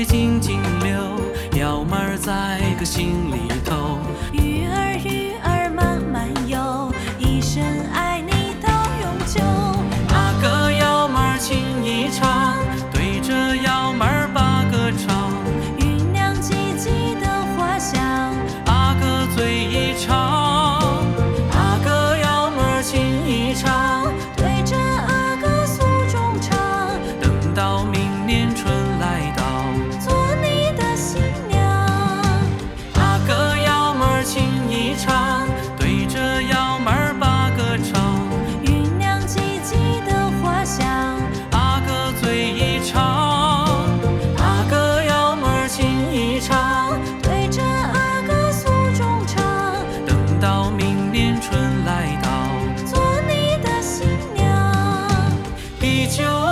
水静静流，幺妹儿在个心里头。 鱼儿鱼儿慢慢游，一生爱你到永久。 阿哥幺妹儿情意长，对着幺妹儿把歌唱。 酝酿季季的花香， 阿哥嘴一唱，阿哥幺妹儿情意长， 对着阿哥诉衷肠。 等到明年春来到， 做你的新娘。 阿哥幺妹儿情意长，对着幺妹儿把歌唱。 酝酿季季的花香， 阿哥嘴一唱，阿哥幺妹儿情意长， 对着阿哥诉衷肠。 等到明年春来到， 做你的新娘。 地久